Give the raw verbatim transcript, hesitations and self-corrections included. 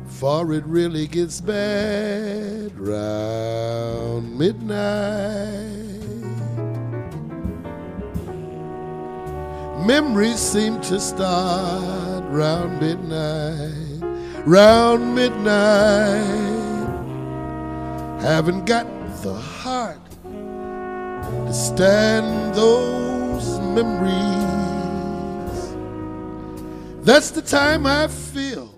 for it really gets bad round midnight. Memories seem to start round midnight, round midnight. Haven't got the heart to stand those memories. That's the time I feel